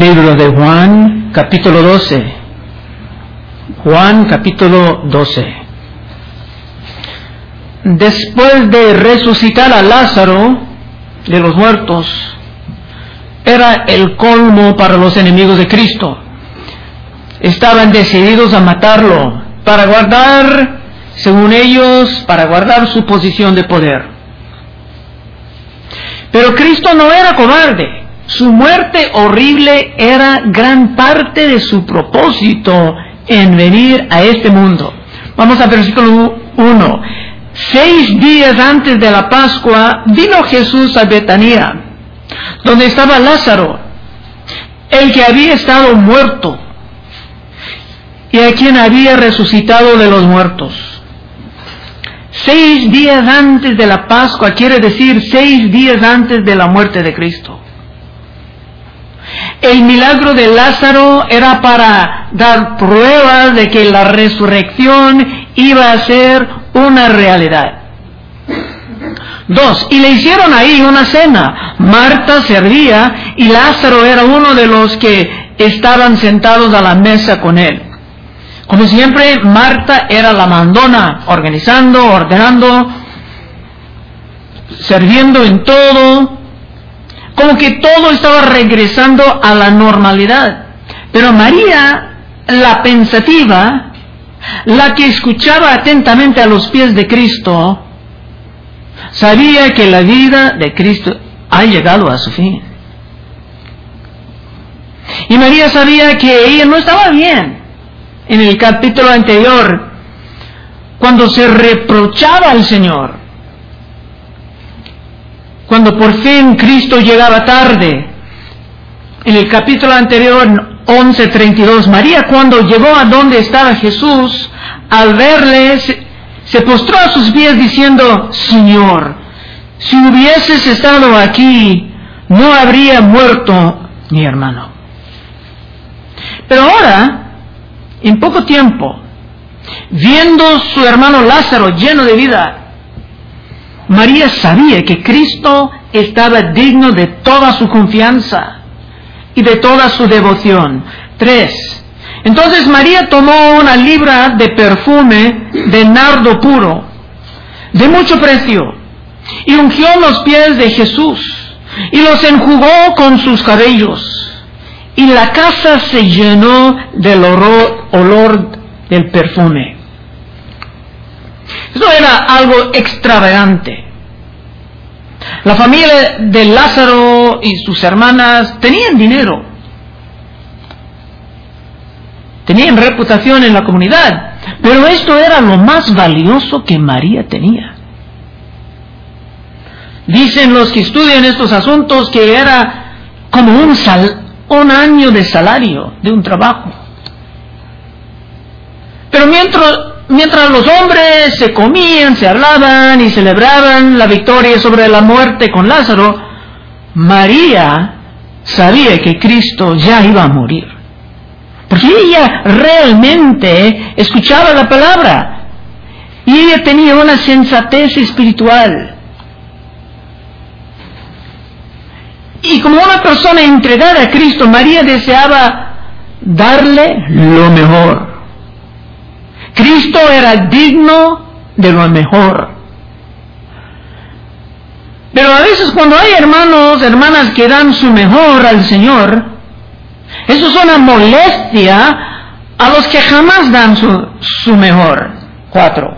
Libro de Juan, capítulo 12. Juan, capítulo 12. Después de resucitar a Lázaro de los muertos, era el colmo para los enemigos de Cristo. Estaban decididos a matarlo para guardar, según ellos, para guardar su posición de poder. Pero Cristo no era cobarde. Su muerte horrible era gran parte de su propósito en venir a este mundo. Vamos al versículo 1. 6 días antes de la Pascua vino Jesús a Betania, donde estaba Lázaro, el que había estado muerto y a quien había resucitado de los muertos. 6 días antes de la Pascua quiere decir 6 días antes de la muerte de Cristo. El milagro de Lázaro era para dar pruebas de que la resurrección iba a ser una realidad. 2. Y le hicieron ahí una cena. Marta servía y Lázaro era uno de los que estaban sentados a la mesa con él. Como siempre, Marta era la mandona, organizando, ordenando, sirviendo en todo. Como que todo estaba regresando a la normalidad. Pero María, la pensativa, la que escuchaba atentamente a los pies de Cristo, sabía que la vida de Cristo ha llegado a su fin. Y María sabía que ella no estaba bien. En el capítulo anterior, cuando se reprochaba al Señor, cuando por fin Cristo llegaba tarde, en el capítulo anterior, 11:32, María cuando llegó a donde estaba Jesús, al verle, se postró a sus pies diciendo: Señor, si hubieses estado aquí, no habría muerto mi hermano. Pero ahora, en poco tiempo, viendo su hermano Lázaro lleno de vida, María sabía que Cristo estaba digno de toda su confianza y de toda su devoción. 3. Entonces María tomó una libra de perfume de nardo puro, de mucho precio, y ungió los pies de Jesús, y los enjugó con sus cabellos, y la casa se llenó del olor del perfume. Eso era algo extravagante. La familia de Lázaro y sus hermanas tenían dinero, tenían reputación en la comunidad, pero esto era lo más valioso que María tenía. Dicen los que estudian estos asuntos que era como un año de salario de un trabajo. Pero mientras los hombres se comían, se hablaban y celebraban la victoria sobre la muerte con Lázaro, María sabía que Cristo ya iba a morir. Porque ella realmente escuchaba la palabra y ella tenía una sensatez espiritual. Y como una persona entregada a Cristo, María deseaba darle lo mejor. Cristo era digno de lo mejor. Pero a veces cuando hay hermanas que dan su mejor al Señor, eso es una molestia a los que jamás dan su mejor. 4.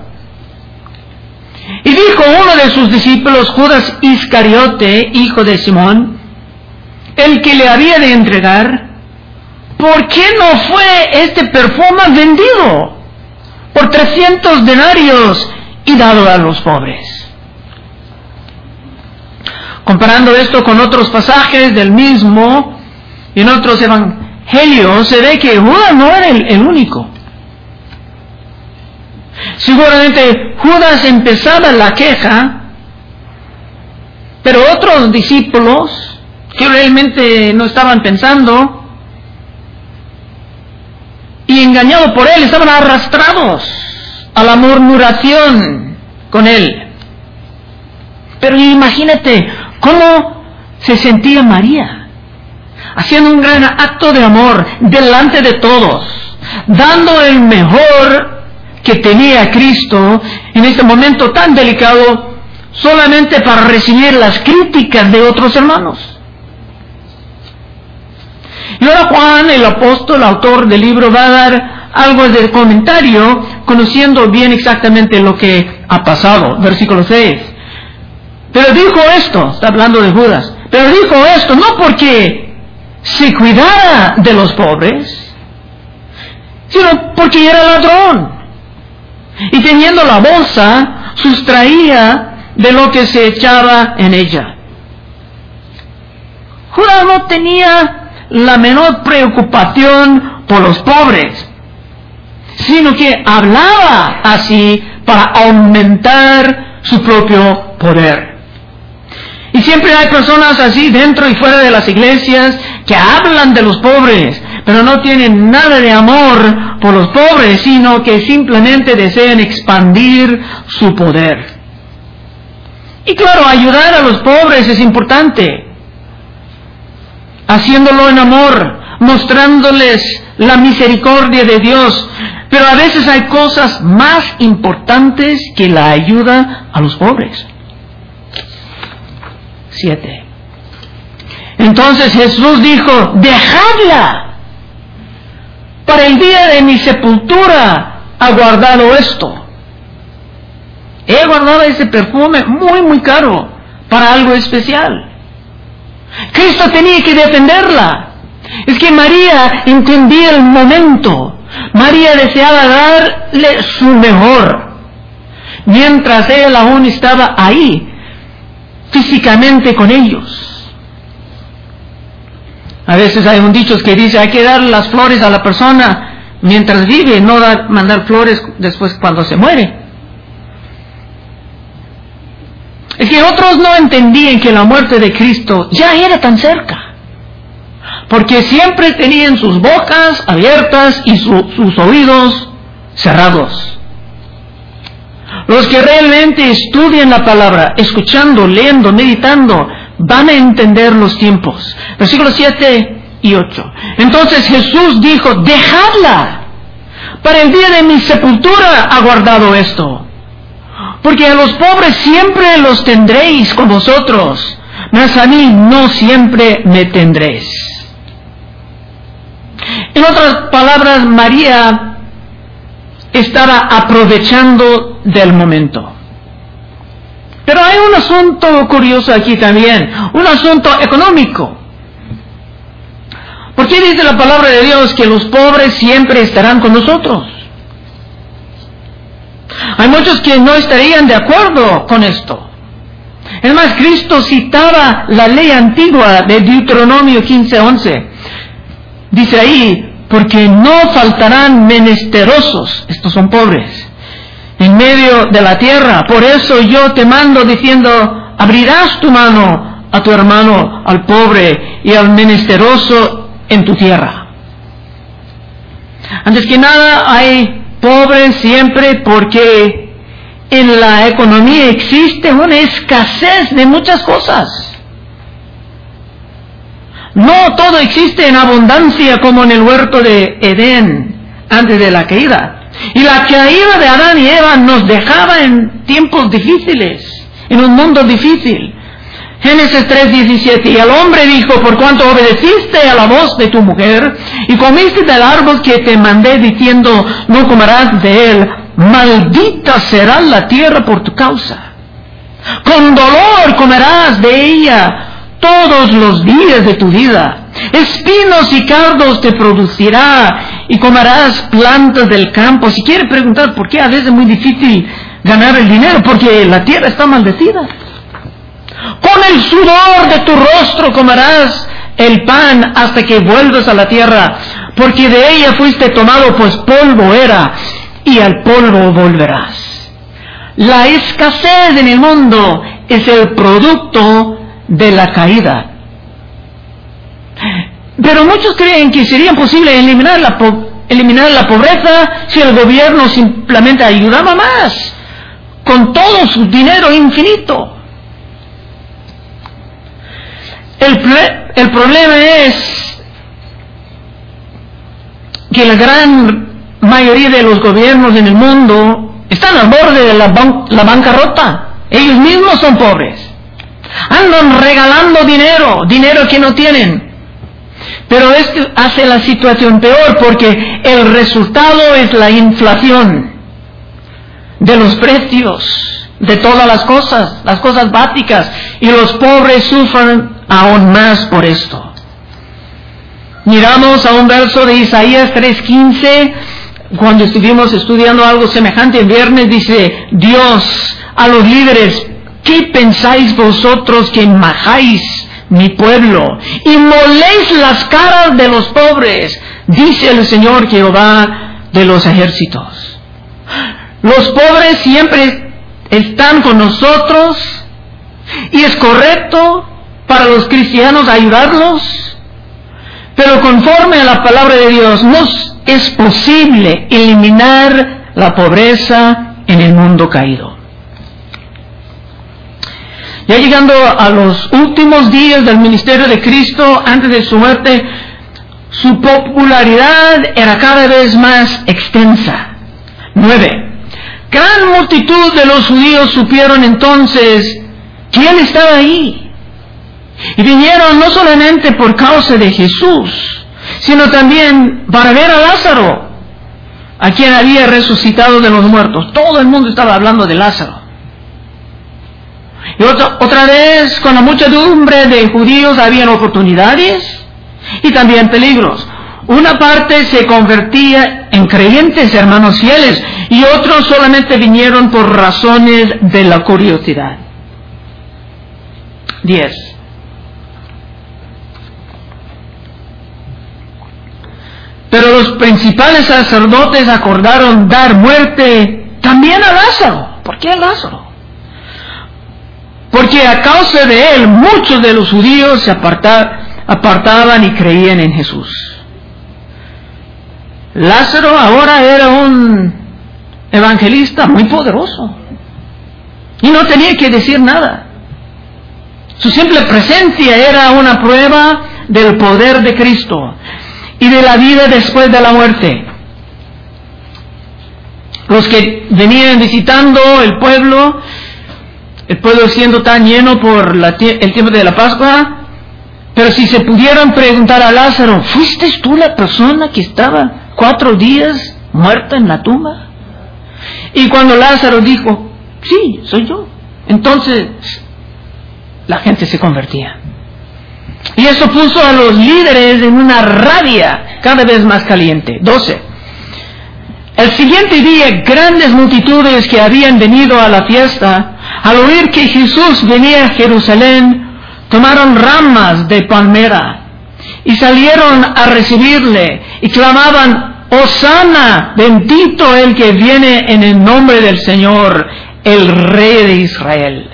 Y dijo uno de sus discípulos, Judas Iscariote, hijo de Simón, el que le había de entregar: ¿por qué no fue este perfume vendido por 300 denarios y dado a los pobres? Comparando esto con otros pasajes del mismo, y en otros evangelios, se ve que Judas no era el único. Seguramente Judas empezaba la queja, pero otros discípulos que realmente no estaban pensando y engañados por él, estaban arrastrados a la murmuración con él. Pero imagínate cómo se sentía María haciendo un gran acto de amor delante de todos, dando el mejor que tenía Cristo en este momento tan delicado, solamente para recibir las críticas de otros hermanos. Y ahora Juan, el apóstol, autor del libro, va a dar algo de comentario, conociendo bien exactamente lo que ha pasado. Versículo 6. Pero dijo esto, está hablando de Judas, pero dijo esto no porque se cuidara de los pobres, sino porque era ladrón. Y teniendo la bolsa, sustraía de lo que se echaba en ella. Judas no tenía la menor preocupación por los pobres, sino que hablaba así para aumentar su propio poder. Y siempre hay personas así dentro y fuera de las iglesias que hablan de los pobres, pero no tienen nada de amor por los pobres, sino que simplemente desean expandir su poder. Y claro, ayudar a los pobres es importante, haciéndolo en amor, mostrándoles la misericordia de Dios. Pero a veces hay cosas más importantes que la ayuda a los pobres. 7. Entonces Jesús dijo: dejadla, para el día de mi sepultura ha guardado esto. He guardado ese perfume muy caro para algo especial. Cristo tenía que defenderla. Es que María entendía el momento. María deseaba darle su mejor, mientras él aún estaba ahí, físicamente con ellos. A veces hay un dicho que dice: hay que dar las flores a la persona mientras vive, no mandar flores después cuando se muere. Es que otros no entendían que la muerte de Cristo ya era tan cerca, porque siempre tenían sus bocas abiertas y sus oídos cerrados. Los que realmente estudian la palabra, escuchando, leyendo, meditando, van a entender los tiempos. Versículos 7 y 8. Entonces Jesús dijo: dejadla, para el día de mi sepultura ha guardado esto. Porque a los pobres siempre los tendréis con vosotros, mas a mí no siempre me tendréis. En otras palabras, María estaba aprovechando del momento. Pero hay un asunto curioso aquí también, un asunto económico. ¿Por qué dice la palabra de Dios que los pobres siempre estarán con nosotros? Hay muchos que no estarían de acuerdo con esto. Es más, Cristo citaba la ley antigua de Deuteronomio 15:11. Dice ahí: porque no faltarán menesterosos, estos son pobres, en medio de la tierra. Por eso yo te mando diciendo: abrirás tu mano a tu hermano, al pobre y al menesteroso en tu tierra. Antes que nada, hay pobres siempre porque en la economía existe una escasez de muchas cosas. No todo existe en abundancia como en el huerto de Edén antes de la caída. Y la caída de Adán y Eva nos dejaba en tiempos difíciles, en un mundo difícil. Génesis 3:17. Y el hombre dijo: por cuanto obedeciste a la voz de tu mujer y comiste del árbol que te mandé diciendo: no comerás de él, maldita será la tierra por tu causa. Con dolor comerás de ella todos los días de tu vida. Espinos y cardos te producirá y comerás plantas del campo. Si quiere preguntar por qué a veces es muy difícil ganar el dinero, porque la tierra está maldecida. Con el sudor de tu rostro comerás el pan hasta que vuelvas a la tierra, porque de ella fuiste tomado, pues polvo era, y al polvo volverás. La escasez en el mundo es el producto de la caída. Pero muchos creen que sería posible eliminar la pobreza si el gobierno simplemente ayudaba más, con todo su dinero infinito. el problema es que la gran mayoría de los gobiernos en el mundo están al borde de la bancarrota. Ellos mismos son pobres. Andan regalando dinero que no tienen. Pero esto hace la situación peor porque el resultado es la inflación de los precios de todas las cosas básicas, y los pobres sufren aún más por esto. Miramos a un verso de Isaías 3:15, cuando estuvimos estudiando algo semejante el viernes, dice Dios a los líderes: ¿qué pensáis vosotros que majáis mi pueblo y moléis las caras de los pobres? Dice el Señor Jehová de los ejércitos. Los pobres siempre están con nosotros y es correcto para los cristianos ayudarlos, pero conforme a la palabra de Dios no es posible eliminar la pobreza en el mundo caído. Ya llegando a los últimos días del ministerio de Cristo, antes de su muerte, su popularidad era cada vez más extensa. 9. Gran multitud de los judíos supieron entonces que Él estaba ahí. Y vinieron no solamente por causa de Jesús, sino también para ver a Lázaro, a quien había resucitado de los muertos. Todo el mundo estaba hablando de Lázaro. Y otra vez, con la muchedumbre de judíos habían oportunidades y también peligros. Una parte se convertía en creyentes, hermanos fieles, y otros solamente vinieron por razones de la curiosidad. 10. Pero los principales sacerdotes acordaron dar muerte también a Lázaro. ¿Por qué a Lázaro? Porque a causa de él muchos de los judíos se apartaban y creían en Jesús. Lázaro ahora era un evangelista muy poderoso y no tenía que decir nada. Su simple presencia era una prueba del poder de Cristo y de la vida después de la muerte. Los que venían visitando el pueblo siendo tan lleno por el tiempo de la Pascua, pero si se pudieran preguntar a Lázaro: ¿fuiste tú la persona que estaba 4 días muerta en la tumba? Y cuando Lázaro dijo: sí, soy yo, entonces la gente se convertía. Y eso puso a los líderes en una rabia cada vez más caliente. 12. El siguiente día, grandes multitudes que habían venido a la fiesta, al oír que Jesús venía a Jerusalén, tomaron ramas de palmera y salieron a recibirle y clamaban: Hosana, bendito el que viene en el nombre del Señor, el Rey de Israel.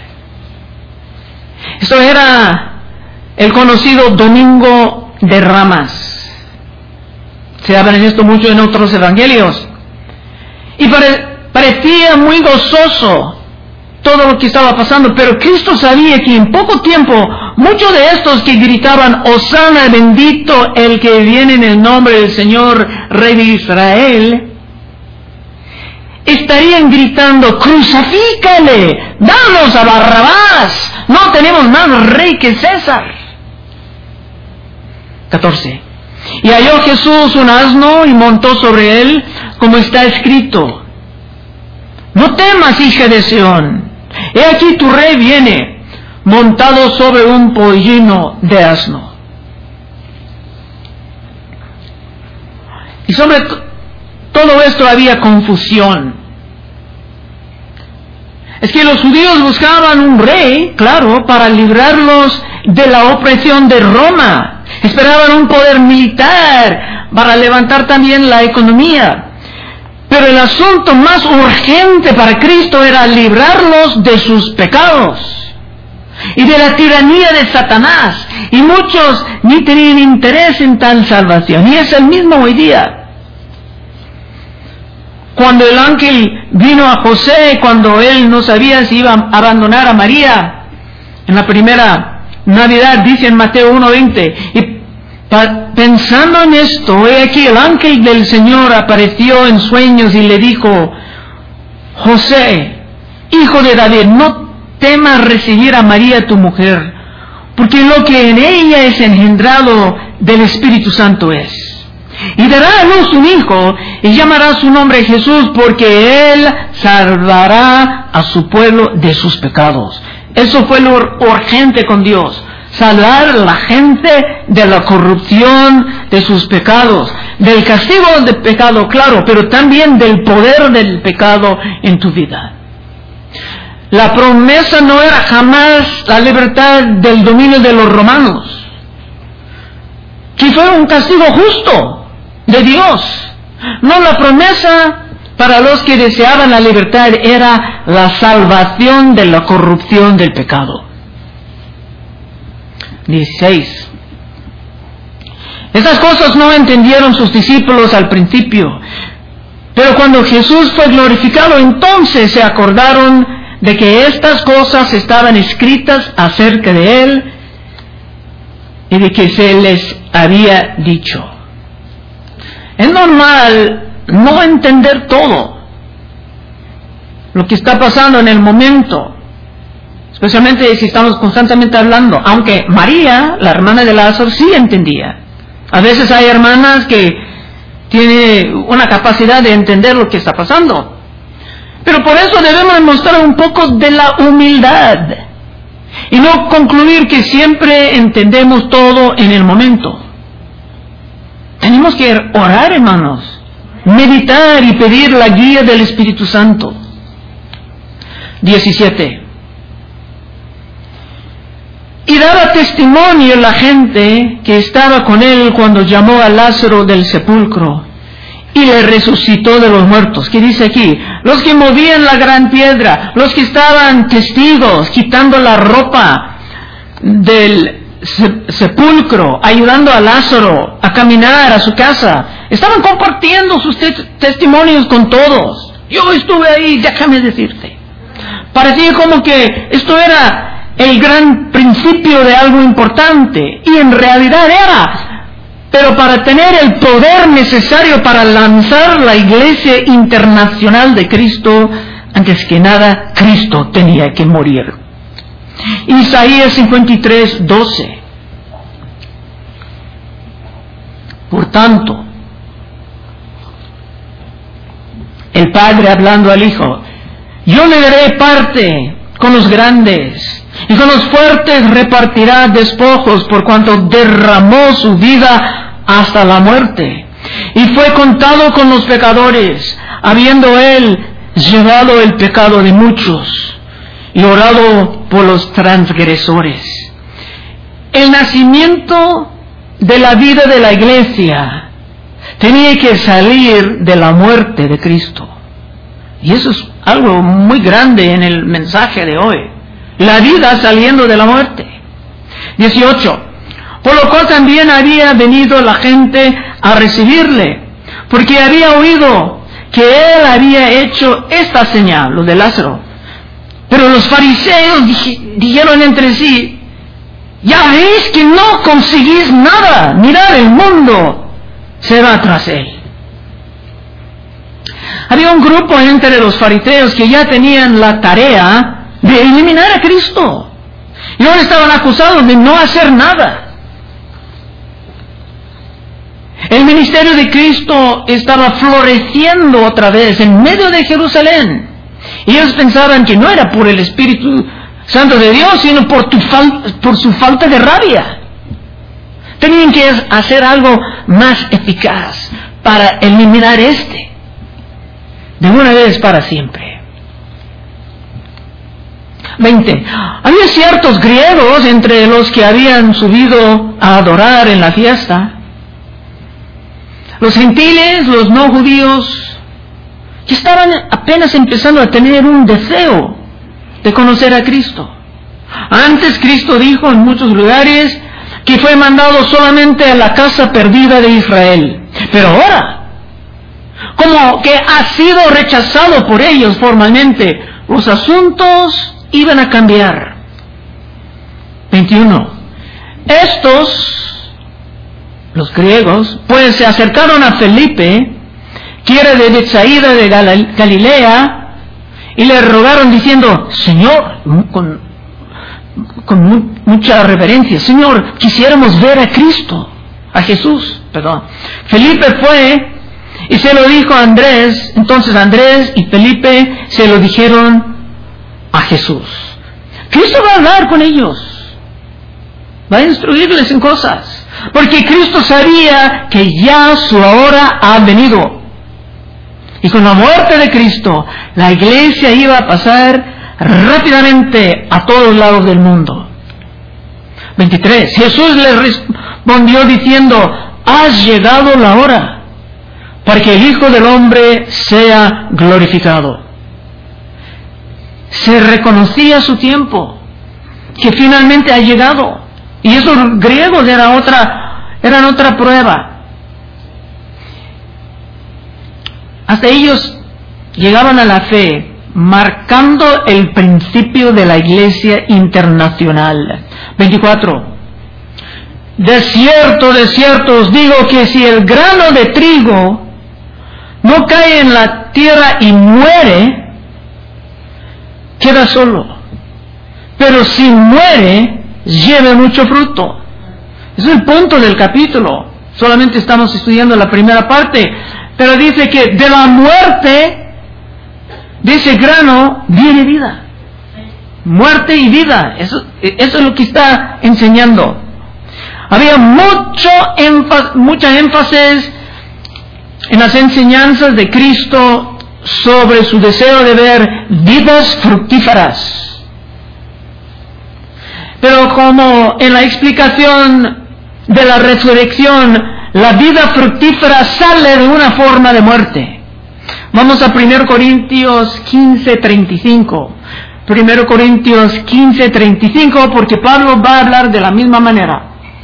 Esto era el conocido Domingo de Ramas. Se habla de esto mucho en otros evangelios. Y parecía muy gozoso todo lo que estaba pasando, pero Cristo sabía que en poco tiempo muchos de estos que gritaban: Hosana, bendito el que viene en el nombre del Señor, Rey de Israel, estarían gritando: crucifícale, danos a Barrabás, no tenemos más rey que César. 14. Y halló Jesús un asno y montó sobre él, como está escrito: no temas, hija de Sión, he aquí tu rey viene, montado sobre un pollino de asno. Y sobre todo esto había confusión. Es que los judíos buscaban un rey, claro, para librarlos de la opresión de Roma. Esperaban un poder militar para levantar también la economía. Pero el asunto más urgente para Cristo era librarlos de sus pecados y de la tiranía de Satanás. Y muchos ni tenían interés en tal salvación. Y es el mismo hoy día. Cuando el ángel vino a José, cuando él no sabía si iba a abandonar a María en la primera Navidad, dice en Mateo 1:20. Y pensando en esto, he aquí el ángel del Señor apareció en sueños y le dijo: José, hijo de David, no temas recibir a María tu mujer, porque lo que en ella es engendrado del Espíritu Santo es. Y dará a luz un hijo, y llamará su nombre Jesús, porque él salvará a su pueblo de sus pecados. Eso fue lo urgente con Dios: salvar a la gente de la corrupción de sus pecados, del castigo del pecado, claro, pero también del poder del pecado en tu vida. La promesa no era jamás la libertad del dominio de los romanos, que fue un castigo justo de Dios. No, la promesa para los que deseaban la libertad era la salvación de la corrupción del pecado. 16. Estas cosas no entendieron sus discípulos al principio, pero cuando Jesús fue glorificado, entonces se acordaron de que estas cosas estaban escritas acerca de Él y de que se les había dicho. Es normal no entender todo lo que está pasando en el momento, especialmente si estamos constantemente hablando, aunque María, la hermana de Lázaro, sí entendía. A veces hay hermanas que tienen una capacidad de entender lo que está pasando. Pero por eso debemos mostrar un poco de la humildad y no concluir que siempre entendemos todo en el momento. Tenemos que orar, hermanos, meditar y pedir la guía del Espíritu Santo. 17. Y daba testimonio la gente que estaba con él cuando llamó a Lázaro del sepulcro y le resucitó de los muertos. ¿Qué dice aquí? Los que movían la gran piedra, los que estaban testigos, quitando la ropa del sepulcro, ayudando a Lázaro a caminar a su casa, estaban compartiendo sus testimonios con todos. Yo estuve ahí, déjame decirte. Parecía como que esto era el gran principio de algo importante, y en realidad era. Pero para tener el poder necesario para lanzar la Iglesia Internacional de Cristo, antes que nada, Cristo tenía que morir. Isaías 53:12. Por tanto, el Padre hablando al Hijo: yo le daré parte con los grandes, y con los fuertes repartirá despojos, por cuanto derramó su vida hasta la muerte, y fue contado con los pecadores, habiendo él llevado el pecado de muchos y orado por los transgresores. El nacimiento de la vida de la Iglesia tenía que salir de la muerte de Cristo, y eso es algo muy grande en el mensaje de hoy. La vida saliendo de la muerte. 18. Por lo cual también había venido la gente a recibirle, porque había oído que él había hecho esta señal, lo de Lázaro. Pero los fariseos dijeron entre sí: ya veis que no conseguís nada, mirad, el mundo se va tras él. Había un grupo entre los fariseos que ya tenían la tarea de eliminar a Cristo, y ahora estaban acusados de no hacer nada. El ministerio de Cristo estaba floreciendo otra vez en medio de Jerusalén, y ellos pensaban que no era por el Espíritu Santo de Dios, sino por su falta de rabia. Tenían que hacer algo más eficaz para eliminar de una vez para siempre. 20. Había ciertos griegos entre los que habían subido a adorar en la fiesta. Los gentiles, los no judíos, que estaban apenas empezando a tener un deseo de conocer a Cristo. Antes Cristo dijo en muchos lugares que fue mandado solamente a la casa perdida de Israel. Pero ahora, como que ha sido rechazado por ellos formalmente, los asuntos iban a cambiar. 21. Estos, los griegos, pues se acercaron a Felipe, que era de Betsaida de Galilea, y le rogaron diciendo: Señor, con mucha reverencia, Señor, quisiéramos ver a Cristo, a Jesús, perdón. Felipe fue y se lo dijo a Andrés. Entonces Andrés y Felipe se lo dijeron a Jesús. Cristo va a hablar con ellos, va a instruirles en cosas, porque Cristo sabía que ya su hora ha venido. Y con la muerte de Cristo, la iglesia iba a pasar rápidamente a todos lados del mundo. 23. Jesús les respondió diciendo: has llegado la hora para que el Hijo del Hombre sea glorificado. Se reconocía su tiempo, que finalmente ha llegado. Y esos griegos eran otra prueba. Hasta ellos llegaban a la fe, marcando el principio de la iglesia internacional. 24. De cierto os digo que si el grano de trigo no cae en la tierra y muere, queda solo. Pero si muere, lleva mucho fruto. Ese es el punto del capítulo. Solamente estamos estudiando la primera parte. Pero dice que de la muerte de ese grano viene vida. Muerte y vida. Eso es lo que está enseñando. Había mucha énfasis en las enseñanzas de Cristo sobre su deseo de ver vidas fructíferas. Pero como en la explicación de la resurrección, la vida fructífera sale de una forma de muerte. Vamos a 1 Corintios 15:35. 1 Corintios 15:35, porque Pablo va a hablar de la misma manera.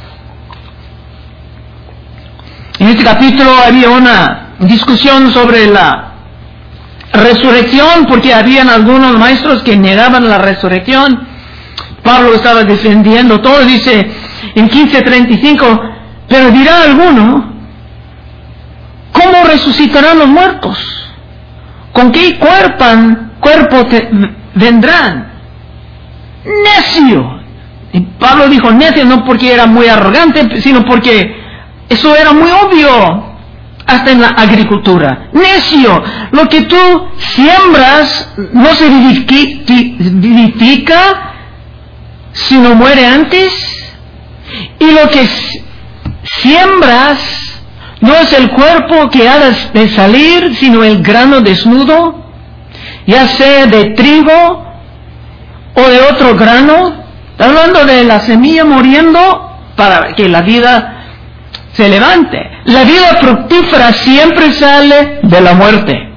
En este capítulo había una discusión sobre la resurrección, porque habían algunos maestros que negaban la resurrección. Pablo estaba defendiendo todo. Dice en 15:35: pero dirá alguno: ¿cómo resucitarán los muertos? ¿Con qué cuerpo vendrán? Necio. Y Pablo dijo necio no porque era muy arrogante, sino porque eso era muy obvio, hasta en la agricultura. Necio, lo que tú siembras no se vivifica si no muere antes, y lo que siembras no es el cuerpo que ha de salir, sino el grano desnudo, ya sea de trigo o de otro grano. Está hablando de la semilla muriendo para que la vida se levante. La vida fructífera siempre sale de la muerte.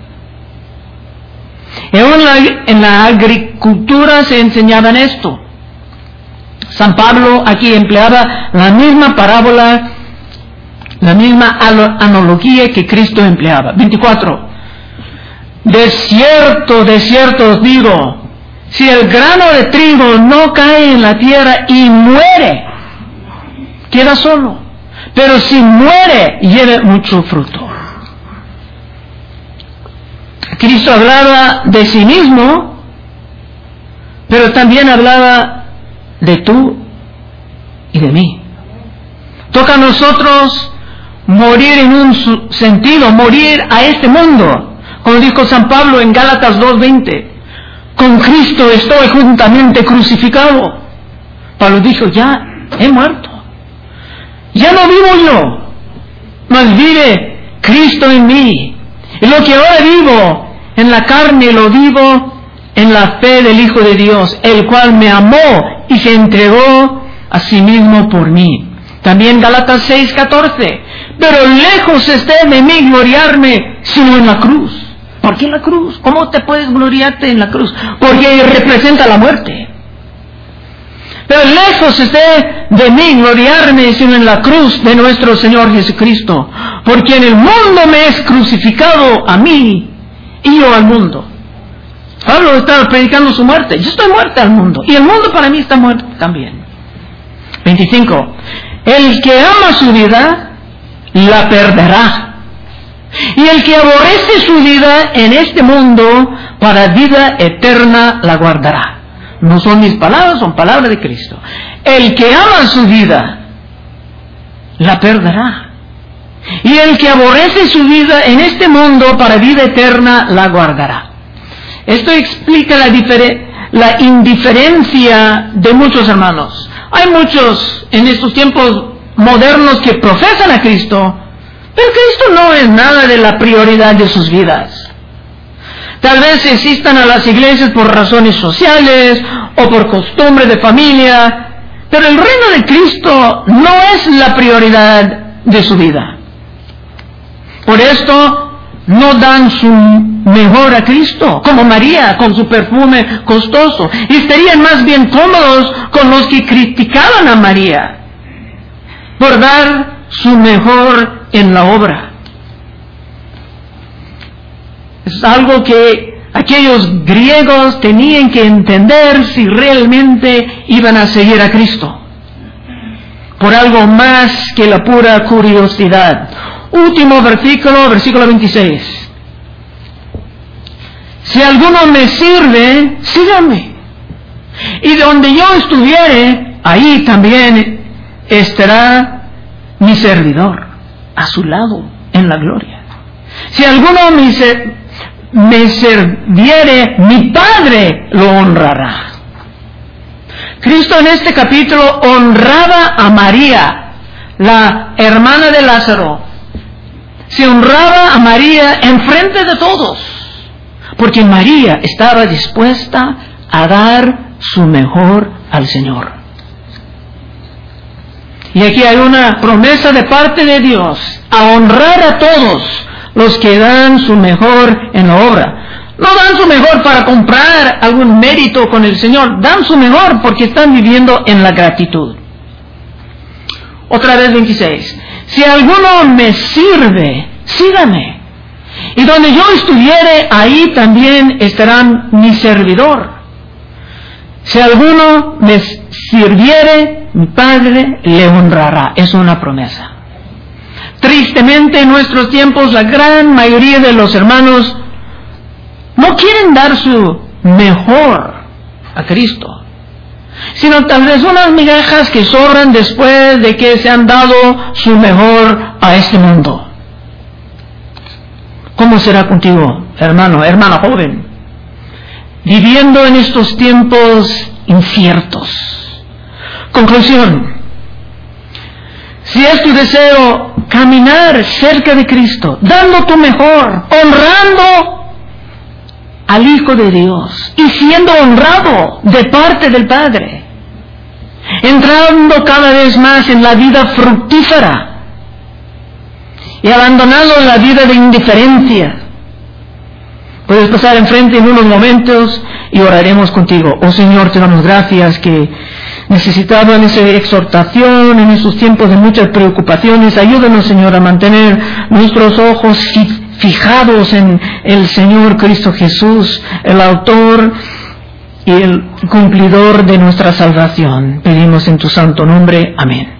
En la agricultura se enseñaban esto. San Pablo aquí empleaba la misma parábola, la misma analogía que Cristo empleaba. 24. De cierto os digo, si el grano de trigo no cae en la tierra y muere, queda solo. Pero si muere, lleva mucho fruto. Cristo hablaba de sí mismo, pero también hablaba de tú y de mí. Toca a nosotros morir en un sentido, morir a este mundo. Como dijo San Pablo en Gálatas 2:20, con Cristo estoy juntamente crucificado. Pablo dijo: ya he muerto. Ya no vivo yo, mas vive Cristo en mí. Y lo que ahora vivo en la carne, lo vivo en la fe del Hijo de Dios, el cual me amó y se entregó a sí mismo por mí. También Gálatas 6:14. Pero lejos esté de mí gloriarme, sino en la cruz. ¿Por qué en la cruz? ¿Cómo te puedes gloriarte en la cruz? Porque representa la muerte. Pero lejos esté de mí gloriarme, sino en la cruz de nuestro Señor Jesucristo, porque en el mundo me es crucificado a mí y yo al mundo. Pablo estaba predicando su muerte. Yo estoy muerto al mundo, y el mundo para mí está muerto también. 25. El que ama su vida, la perderá. Y el que aborrece su vida en este mundo, para vida eterna la guardará. No son mis palabras, son palabras de Cristo. El que ama su vida, la perderá. Y el que aborrece su vida en este mundo, para vida eterna la guardará. Esto explica la indiferencia de muchos hermanos. Hay muchos en estos tiempos modernos que profesan a Cristo, pero Cristo no es nada de la prioridad de sus vidas. Tal vez asistan a las iglesias por razones sociales o por costumbre de familia, pero el reino de Cristo no es la prioridad de su vida. Por esto no dan su mejor a Cristo, como María con su perfume costoso, y estarían más bien cómodos con los que criticaban a María por dar su mejor en la obra. Es algo que aquellos griegos tenían que entender si realmente iban a seguir a Cristo, por algo más que la pura curiosidad. Último versículo 26. Si alguno me sirve, sígame. Y donde yo estuviere, ahí también estará mi servidor, a su lado, en la gloria. Si alguno me serviere, mi Padre lo honrará. Cristo en este capítulo honraba a María, la hermana de Lázaro. Se honraba a María en frente de todos, porque María estaba dispuesta a dar su mejor al Señor. Y aquí hay una promesa de parte de Dios, a honrar a todos los que dan su mejor en la obra. No dan su mejor para comprar algún mérito con el Señor, dan su mejor porque están viviendo en la gratitud. Otra vez 26. Si alguno me sirve, sígame. Y donde yo estuviere, ahí también estará mi servidor. Si alguno me sirviere, mi Padre le honrará. Es una promesa. Tristemente en nuestros tiempos la gran mayoría de los hermanos no quieren dar su mejor a Cristo, sino tal vez unas migajas que sobran después de que se han dado su mejor a este mundo. ¿Cómo será contigo, hermana joven, viviendo en estos tiempos inciertos? Conclusión: si es tu deseo caminar cerca de Cristo, dando tu mejor, honrando al Hijo de Dios y siendo honrado de parte del Padre, entrando cada vez más en la vida fructífera y abandonando la vida de indiferencia, puedes pasar enfrente en unos momentos y oraremos contigo. Oh Señor, te damos gracias que necesitaban esa exhortación en esos tiempos de muchas preocupaciones. Ayúdanos, Señor, a mantener nuestros ojos fijados en el Señor Cristo Jesús, el autor y el cumplidor de nuestra salvación. Pedimos en tu santo nombre. Amén.